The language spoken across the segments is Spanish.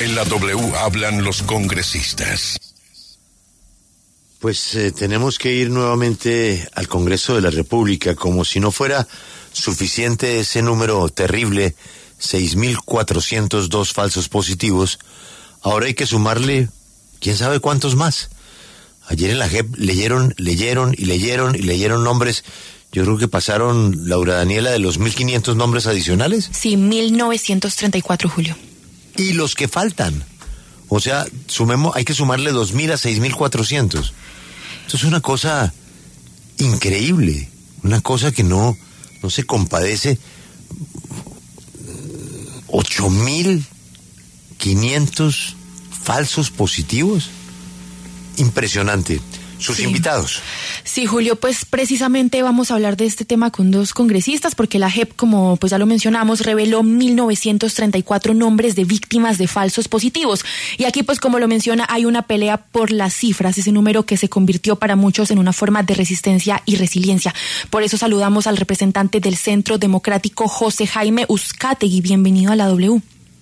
En la W hablan los congresistas. Pues tenemos que ir nuevamente al Congreso de la República, como si no fuera suficiente ese número terrible, 6.402 falsos positivos. Ahora hay que sumarle, quién sabe cuántos más. Ayer en la JEP leyeron nombres. Yo creo que pasaron, Laura Daniela, de los 1.500 nombres adicionales. Sí, 1.934, Julio. Y los que faltan. O sea, hay que sumarle 2.000 a 6.400. Esto es una cosa increíble, una cosa que no se compadece. 8.500 falsos positivos. Impresionante. Sus invitados. Sí, Julio, pues precisamente vamos a hablar de este tema con dos congresistas, porque la JEP, como pues ya lo mencionamos, reveló 1.934 nombres de víctimas de falsos positivos. Y aquí, pues como lo menciona, hay una pelea por las cifras, ese número que se convirtió para muchos en una forma de resistencia y resiliencia. Por eso saludamos al representante del Centro Democrático, José Jaime Uzcategui. Bienvenido a la W.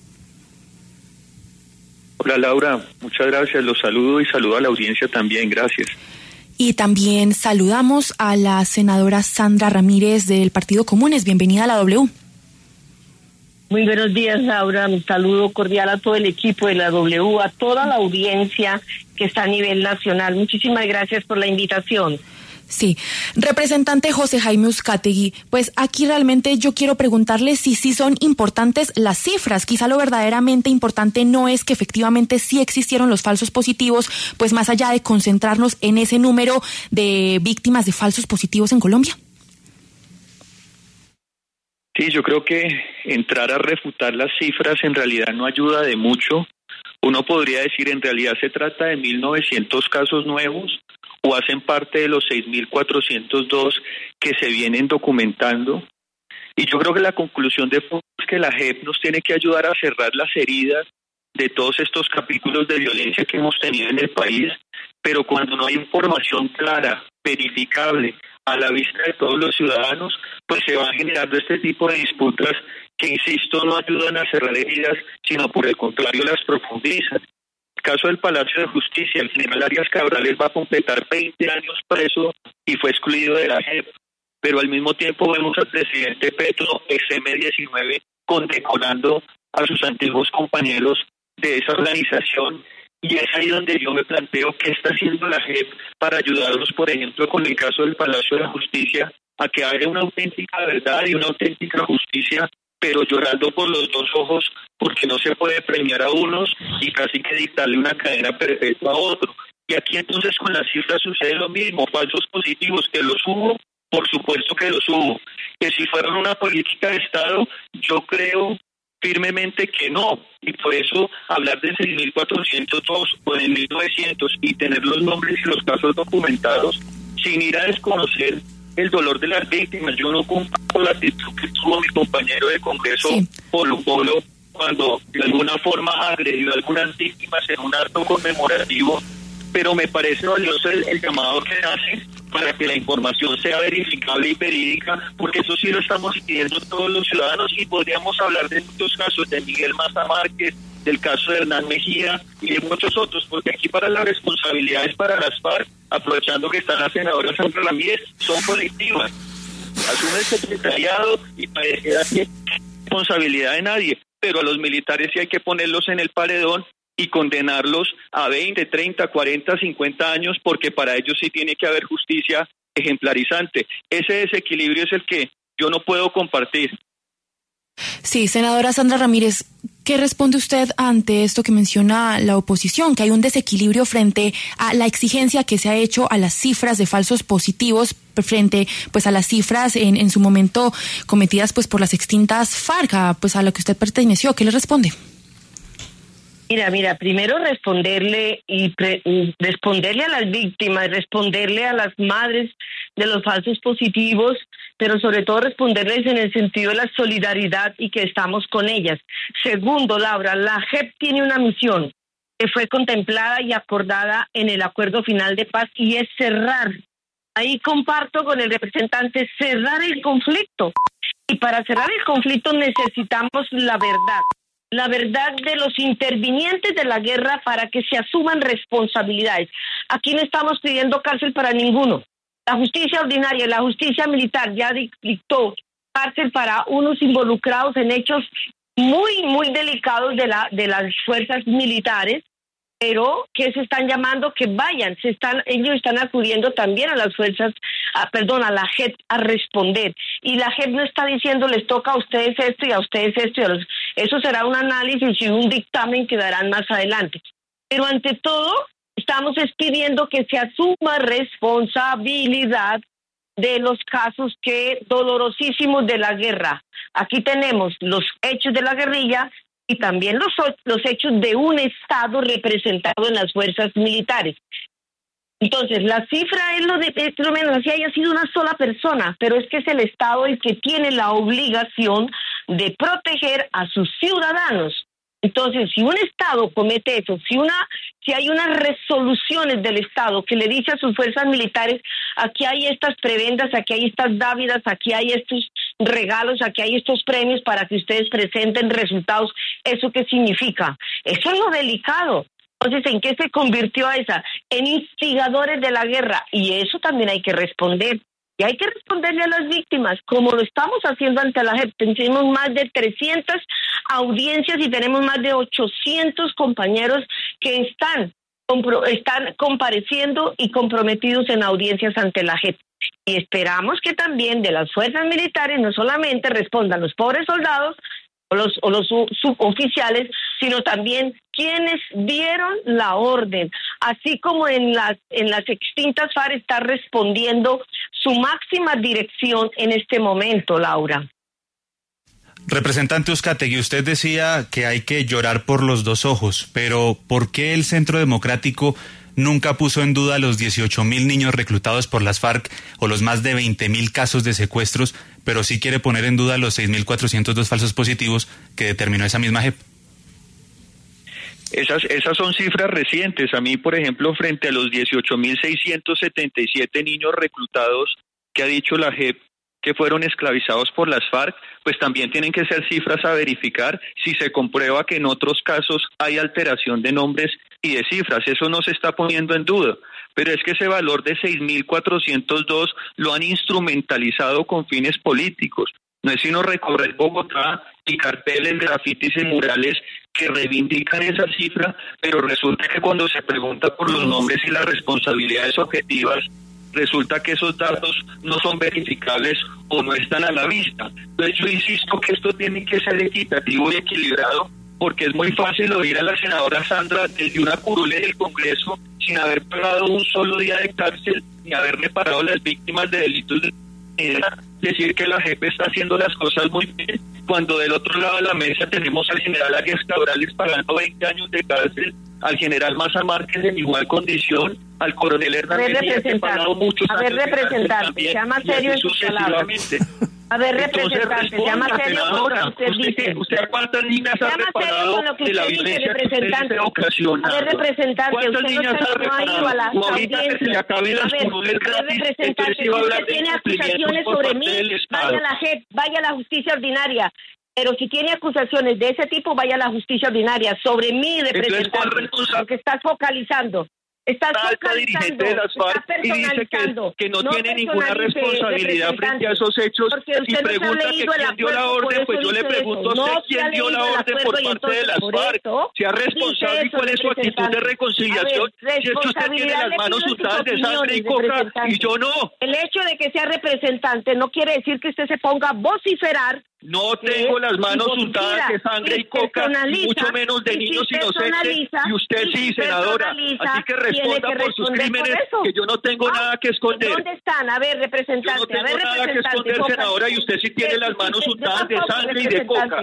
Hola Laura, muchas gracias, los saludo y saludo a la audiencia también, gracias. Y también saludamos a la senadora Sandra Ramírez del Partido Comunes, bienvenida a la W. Muy buenos días, Laura, un saludo cordial a todo el equipo de la W, a toda la audiencia que está a nivel nacional. Muchísimas gracias por la invitación. Sí, representante José Jaime Uzcategui, pues aquí realmente yo quiero preguntarle si sí son importantes las cifras. Quizá lo verdaderamente importante no es que efectivamente sí existieron los falsos positivos, pues más allá de concentrarnos en ese número de víctimas de falsos positivos en Colombia. Sí, yo creo que entrar a refutar las cifras en realidad no ayuda de mucho. Uno podría decir, en realidad se trata de 1.900 casos nuevos, o hacen parte de los 6.402 que se vienen documentando. Y yo creo que la conclusión de fondo es que la JEP nos tiene que ayudar a cerrar las heridas de todos estos capítulos de violencia que hemos tenido en el país, pero cuando no hay información clara, verificable, a la vista de todos los ciudadanos, pues se van generando este tipo de disputas que, insisto, no ayudan a cerrar heridas, sino por el contrario las profundizan. El caso del Palacio de Justicia, el general Arias Cabrales va a completar 20 años preso y fue excluido de la JEP, pero al mismo tiempo vemos al presidente Petro, ex-M19, condecorando a sus antiguos compañeros de esa organización, y es ahí donde yo me planteo qué está haciendo la JEP para ayudarlos, por ejemplo, con el caso del Palacio de Justicia, a que haya una auténtica verdad y una auténtica justicia, pero llorando por los dos ojos, porque no se puede premiar a unos y casi que dictarle una cadena perpetua a otro. Y aquí entonces con las cifras sucede lo mismo, falsos positivos, que los hubo, por supuesto que los hubo. Que si fueron una política de Estado, yo creo firmemente que no, y por eso hablar de 6.402 o de 1.900 y tener los nombres y los casos documentados sin ir a desconocer el dolor de las víctimas. Yo no comparto la actitud que tuvo mi compañero de Congreso, sí, Polo Polo, cuando de alguna forma agredió a algunas víctimas en un acto conmemorativo, pero me parece valioso el llamado que hace para que la información sea verificable y verídica, porque eso sí lo estamos pidiendo todos los ciudadanos, y podríamos hablar de muchos casos, de Miguel Maza Márquez, del caso de Hernán Mejía y de muchos otros, porque aquí para las responsabilidades para las FARC, aprovechando que está la senadora Sandra Ramírez, son colectivas. Asume el secretariado y pareciera que no es responsabilidad de nadie, pero a los militares sí hay que ponerlos en el paredón y condenarlos a 20, 30, 40, 50 años, porque para ellos sí tiene que haber justicia ejemplarizante. Ese desequilibrio es el que yo no puedo compartir. Sí, senadora Sandra Ramírez, ¿qué responde usted ante esto que menciona la oposición, que hay un desequilibrio frente a la exigencia que se ha hecho a las cifras de falsos positivos frente pues a las cifras en su momento cometidas pues por las extintas FARC, pues a lo que usted perteneció? ¿Qué le responde? Mira, primero responderle responderle a las víctimas, responderle a las madres de los falsos positivos, pero sobre todo responderles en el sentido de la solidaridad y que estamos con ellas. Segundo, Laura, la JEP tiene una misión que fue contemplada y acordada en el acuerdo final de paz, y es cerrar. Ahí comparto con el representante, cerrar el conflicto. Y para cerrar el conflicto necesitamos la verdad. la verdad de los intervinientes de la guerra para que se asuman responsabilidades. Aquí no estamos pidiendo cárcel para ninguno. La justicia ordinaria, la justicia militar ya dictó cárcel para unos involucrados en hechos muy, muy delicados de las fuerzas militares, pero que se están llamando que vayan, ellos están acudiendo también a las fuerzas, a la JEP a responder. Y la JEP no está diciendo les toca a ustedes esto y a ustedes esto. Eso será un análisis y un dictamen que darán más adelante. Pero ante todo, estamos pidiendo que se asuma responsabilidad de los casos dolorosísimos de la guerra. Aquí tenemos los hechos de la guerrilla y también los hechos de un Estado representado en las fuerzas militares. Entonces, la cifra es lo menos, así haya sido una sola persona, pero es que es el Estado el que tiene la obligación de proteger a sus ciudadanos. Entonces, si un Estado comete eso, si hay unas resoluciones del Estado que le dice a sus fuerzas militares, aquí hay estas prebendas, aquí hay estas dávidas, aquí hay estos regalos, aquí hay estos premios para que ustedes presenten resultados, ¿eso qué significa? Eso es lo delicado. Entonces, ¿en qué se convirtió esa? En instigadores de la guerra, y eso también hay que responder. Y hay que responderle a las víctimas, como lo estamos haciendo ante la JEP. Tenemos más de 300 audiencias y tenemos más de 800 compañeros que están compareciendo y comprometidos en audiencias ante la JEP. Y esperamos que también de las fuerzas militares no solamente respondan los pobres soldados o los suboficiales, sino también quienes dieron la orden, así como en las extintas FARC está respondiendo su máxima dirección en este momento, Laura. Representante Uzcategui, usted decía que hay que llorar por los dos ojos, pero ¿por qué el Centro Democrático nunca puso en duda los 18.000 niños reclutados por las FARC o los más de 20.000 casos de secuestros, pero sí quiere poner en duda los 6.402 falsos positivos que determinó esa misma JEP? Esas son cifras recientes. A mí, por ejemplo, frente a los 18.677 niños reclutados que ha dicho la JEP que fueron esclavizados por las FARC, pues también tienen que ser cifras a verificar si se comprueba que en otros casos hay alteración de nombres y de cifras. Eso no se está poniendo en duda. Pero es que ese valor de 6.402 lo han instrumentalizado con fines políticos. No es sino recorrer Bogotá y carteles, grafitis y murales que reivindican esa cifra, pero resulta que cuando se pregunta por los nombres y las responsabilidades objetivas, resulta que esos datos no son verificables o no están a la vista. Entonces yo insisto que esto tiene que ser equitativo y equilibrado, porque es muy fácil oír a la senadora Sandra desde una curule del Congreso sin haber pagado un solo día de cárcel ni haber reparado a las víctimas de delitos de decir que la JEP está haciendo las cosas muy bien, cuando del otro lado de la mesa tenemos al general Arias Cabrales pagando 20 años de cárcel, al general Maza Márquez en igual condición, al coronel Hernández Díaz, que ha pagado muchos años de cárcel también, sea más serio en sus palabras. A ver, representante, sea más serio con lo que usted dice. ¿Usted a cuántas niñas ha reparado de la violencia que usted ocasiona? A ver, representante, usted no ha ido a las audiencias. A ver, representante, si usted tiene acusaciones sobre mí, vaya a la JEP, vaya a la justicia ordinaria. Pero si tiene acusaciones de ese tipo, vaya a la justicia ordinaria. Sobre mí, representante, porque estás focalizando. Estás dirigente de las FARC y dice que no tiene ninguna responsabilidad frente a esos hechos y pregunta que quién dio la orden, pues yo le pregunto a usted quién dio la orden por parte de las FARC, sea responsable y cuál es su actitud de reconciliación, si es que usted tiene las manos untadas de sangre y coca y yo no. El hecho de que sea representante no quiere decir que usted se ponga a vociferar. No tengo las manos untadas de sangre y coca, y mucho menos de niños inocentes, y usted sí, senadora, así que responda por sus crímenes, que yo no tengo nada que esconder. ¿Dónde están? A ver, representante. Yo no tengo nada que esconder, senadora, y usted sí tiene las manos untadas de sangre y de coca.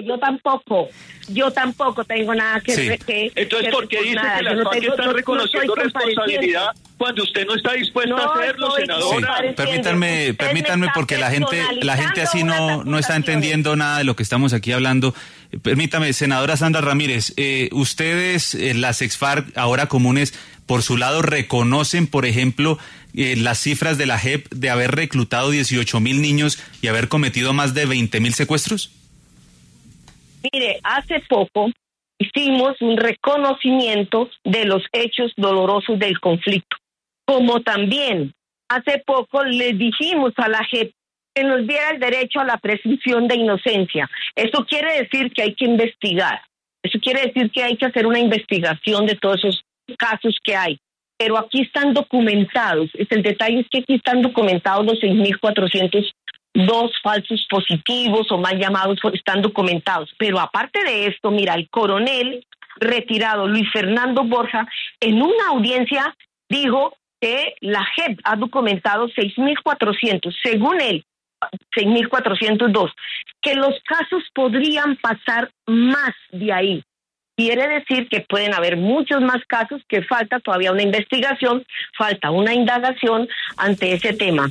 Yo tampoco tengo nada que... Entonces, ¿por qué dice que las FARC están reconociendo responsabilidad cuando usted no está dispuesta a hacerlo, senadora? Sí, permítanme porque la gente así no está entendiendo nada de lo que estamos aquí hablando. Permítame, senadora Sandra Ramírez, ustedes, las ex-FARC, ahora comunes, por su lado, ¿reconocen, por ejemplo, las cifras de la JEP de haber reclutado 18.000 niños y haber cometido más de 20.000 secuestros? Mire, hace poco hicimos un reconocimiento de los hechos dolorosos del conflicto. Como también hace poco le dijimos a la JEP que nos diera el derecho a la presunción de inocencia. Eso quiere decir que hay que investigar. Eso quiere decir que hay que hacer una investigación de todos esos casos que hay. Pero aquí están documentados. El detalle es que aquí están documentados los 6.402 falsos positivos o mal llamados, están documentados. Pero aparte de esto, mira, el coronel retirado Luis Fernando Borja en una audiencia dijo que la JEP ha documentado 6.400, según él, 6.402, que los casos podrían pasar más de ahí. Quiere decir que pueden haber muchos más casos, que falta todavía una investigación, falta una indagación ante ese tema.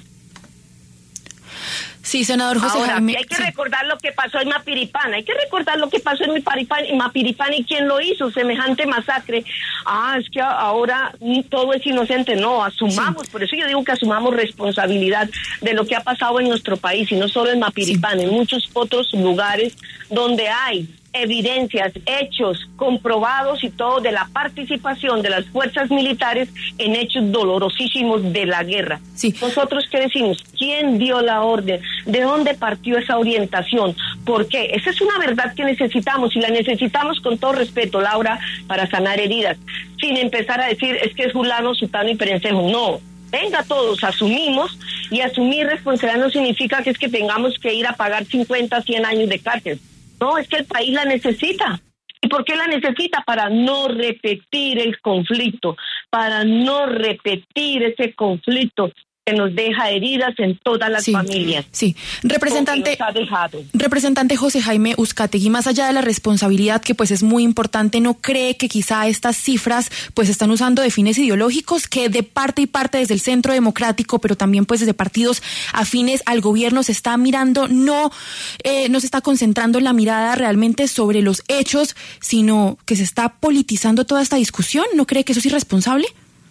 Sí, senador José Ahora, Jaime. hay que recordar lo que pasó en Mapiripán, hay que recordar lo que pasó en Mapiripán y quién lo hizo, semejante masacre. Es que ahora todo es inocente. No, asumamos, por eso yo digo que asumamos responsabilidad de lo que ha pasado en nuestro país, y no solo en Mapiripán, en muchos otros lugares donde hay evidencias, hechos comprobados y todo de la participación de las fuerzas militares en hechos dolorosísimos de la guerra. Sí. Nosotros, ¿qué decimos? ¿Quién dio la orden? ¿De dónde partió esa orientación? ¿Por qué? Esa es una verdad que necesitamos, y la necesitamos con todo respeto, Laura, para sanar heridas, sin empezar a decir es que es fulano, sutano y perencejo. No. Venga, todos asumimos, y asumir responsabilidad no significa que es que tengamos que ir a pagar 50, 100 años de cárcel. No, es que el país la necesita. ¿Y por qué la necesita? Para no repetir el conflicto, para no repetir ese conflicto que nos deja heridas en todas las familias. Sí, representante José Jaime Uzcategui, más allá de la responsabilidad, que pues es muy importante, ¿no cree que quizá estas cifras pues están usando de fines ideológicos, que de parte y parte desde el Centro Democrático, pero también pues desde partidos afines al gobierno se está mirando, no se está concentrando la mirada realmente sobre los hechos, sino que se está politizando toda esta discusión? ¿No cree que eso es irresponsable?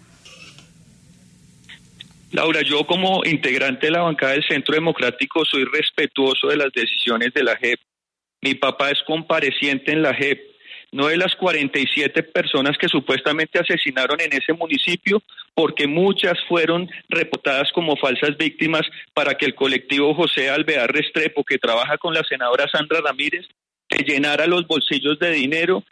Laura, yo como integrante de la bancada del Centro Democrático soy respetuoso de las decisiones de la JEP. Mi papá es compareciente en la JEP, no de las 47 personas que supuestamente asesinaron en ese municipio, porque muchas fueron reportadas como falsas víctimas para que el colectivo José Alvear Restrepo, que trabaja con la senadora Sandra Ramírez, se llenara los bolsillos de dinero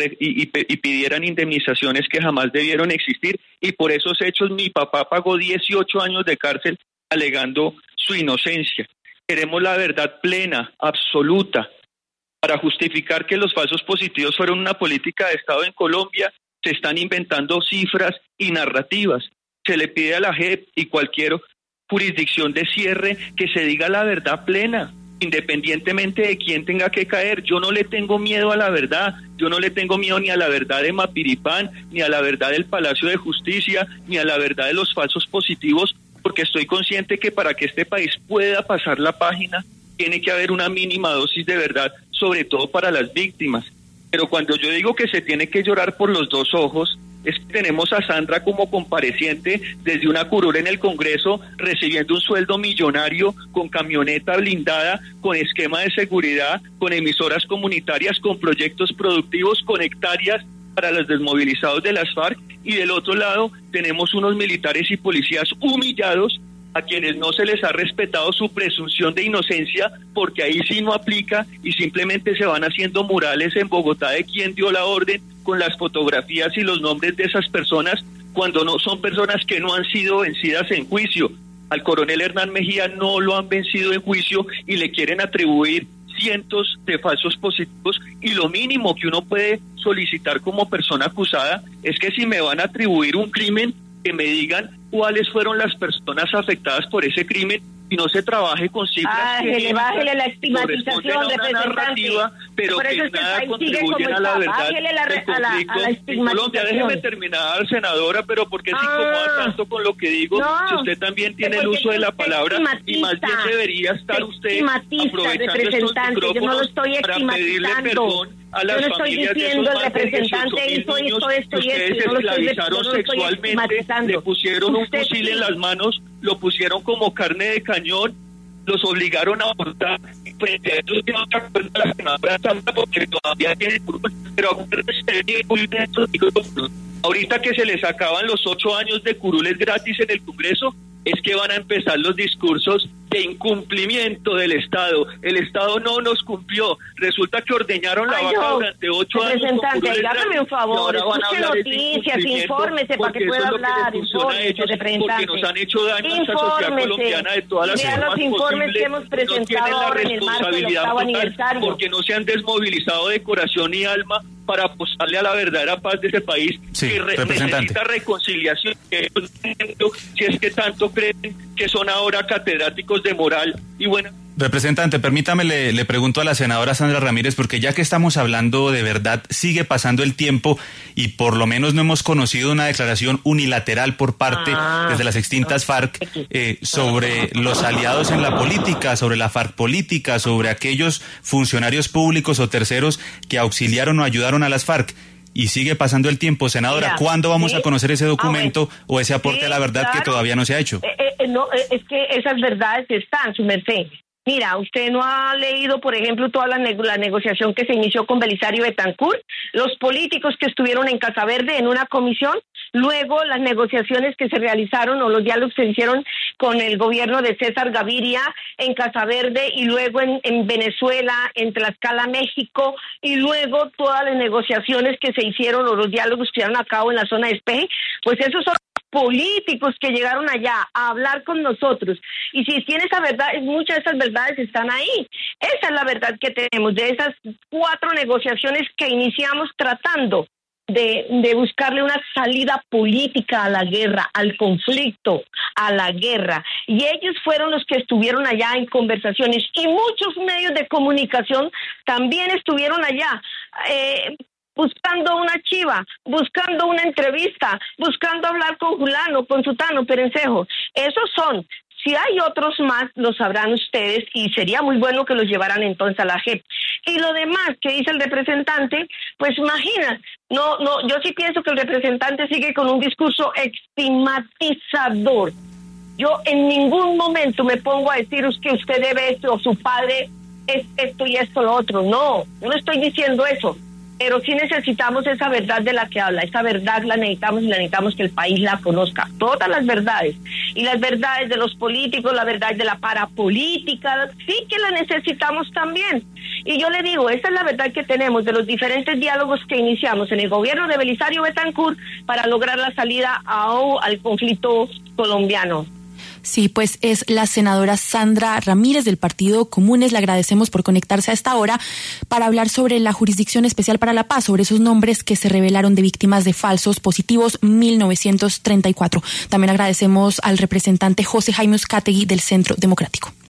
y pidieran indemnizaciones que jamás debieron existir, y por esos hechos mi papá pagó 18 años de cárcel alegando su inocencia. Queremos la verdad plena, absoluta. Para justificar que los falsos positivos fueron una política de Estado en Colombia, se están inventando cifras y narrativas. Se le pide a la JEP y cualquier jurisdicción de cierre que se diga la verdad plena, independientemente de quién tenga que caer. Yo no le tengo miedo a la verdad, yo no le tengo miedo ni a la verdad de Mapiripán, ni a la verdad del Palacio de Justicia, ni a la verdad de los falsos positivos, porque estoy consciente que para que este país pueda pasar la página, tiene que haber una mínima dosis de verdad, sobre todo para las víctimas. Pero cuando yo digo que se tiene que llorar por los dos ojos, es que tenemos a Sandra como compareciente desde una curul en el Congreso, recibiendo un sueldo millonario, con camioneta blindada, con esquema de seguridad, con emisoras comunitarias, con proyectos productivos, con hectáreas para los desmovilizados de las FARC, y del otro lado tenemos unos militares y policías humillados, a quienes no se les ha respetado su presunción de inocencia, porque ahí sí no aplica, y simplemente se van haciendo murales en Bogotá de quién dio la orden, con las fotografías y los nombres de esas personas, cuando no son personas que no han sido vencidas en juicio. Al coronel Hernán Mejía no lo han vencido en juicio y le quieren atribuir cientos de falsos positivos, y lo mínimo que uno puede solicitar como persona acusada es que si me van a atribuir un crimen, que me digan cuáles fueron las personas afectadas por ese crimen, y no se trabaje con cifras que bájele la estigmatización, representante. Pero por eso que nada contribuyen a la verdad del conflicto en Colombia. Déjeme terminar, senadora, pero ¿por qué se incomoda tanto con lo que digo? Si usted también tiene el uso de la palabra, y más bien debería estar usted aprovechando estos micrófonos para pedirle perdón a las familias de esos más de 18.000 niños que ustedes esclavizaron sexualmente, le pusieron un fusil en las manos, lo pusieron como carne de cañón, los obligaron a votar, pues eso sí no se acuerda la senadora Sandra porque todavía tiene curules, pero ahorita que se les acaban los 8 años de curules gratis en el Congreso, es que van a empezar los discursos de incumplimiento del Estado. El Estado no nos cumplió. Resulta que ordeñaron la vaca durante 8 años. Representante, hágame un favor, escuche noticias, infórmese para que pueda hablar, infórmese, representante. Porque nos han hecho daño a esta sociedad colombiana de todas las formas los informes posibles. que hemos presentado no ahora en el marco del 8º aniversario. Porque no se han desmovilizado de corazón y alma para apostarle a la verdadera paz de ese país, sí, que necesita reconciliación. Si es que tanto creen que son ahora catedráticos de moral y bueno. Representante, permítame, le pregunto a la senadora Sandra Ramírez, porque ya que estamos hablando de verdad, sigue pasando el tiempo y por lo menos no hemos conocido una declaración unilateral por parte desde las extintas FARC sobre los aliados en la política, sobre la FARC política, sobre aquellos funcionarios públicos o terceros que auxiliaron o ayudaron a las FARC. Y sigue pasando el tiempo, senadora. Mira, ¿cuándo vamos a conocer ese documento o ese aporte a la verdad que todavía no se ha hecho? No, es que esas verdades están, su merced. Mira, usted no ha leído, por ejemplo, toda la negociación que se inició con Belisario Betancur, los políticos que estuvieron en Casa Verde en una comisión, luego las negociaciones que se realizaron o los diálogos que se hicieron con el gobierno de César Gaviria en Casa Verde y luego en Venezuela, en Tlaxcala, México, y luego todas las negociaciones que se hicieron o los diálogos que se llevaron a cabo en la zona de Espeje, pues esos son políticos que llegaron allá a hablar con nosotros. Y si tiene esa verdad, muchas de esas verdades están ahí. Esa es la verdad que tenemos de esas 4 negociaciones que iniciamos tratando de buscarle una salida política a la guerra, al conflicto, a la guerra. Y ellos fueron los que estuvieron allá en conversaciones y muchos medios de comunicación también estuvieron allá. Buscando una chiva, buscando una entrevista, buscando hablar con Julano, con Sutano, Perencejo. Esos son. Si hay otros más, lo sabrán ustedes y sería muy bueno que los llevaran entonces a la JEP. Y lo demás que dice el representante, pues imagina, no, yo sí pienso que el representante sigue con un discurso estigmatizador. Yo en ningún momento me pongo a decir que usted debe esto o su padre es esto y esto lo otro. No, yo no estoy diciendo eso. Pero sí necesitamos esa verdad de la que habla, esa verdad la necesitamos y la necesitamos que el país la conozca, todas las verdades, y las verdades de los políticos, la verdad de la parapolítica, sí que la necesitamos también. Y yo le digo, esa es la verdad que tenemos de los diferentes diálogos que iniciamos en el gobierno de Belisario Betancur para lograr la salida al conflicto colombiano. Sí, pues es la senadora Sandra Ramírez del Partido Comunes. Le agradecemos por conectarse a esta hora para hablar sobre la Jurisdicción Especial para la Paz, sobre esos nombres que se revelaron de víctimas de falsos positivos 1934. También agradecemos al representante José Jaime Uzcategui del Centro Democrático.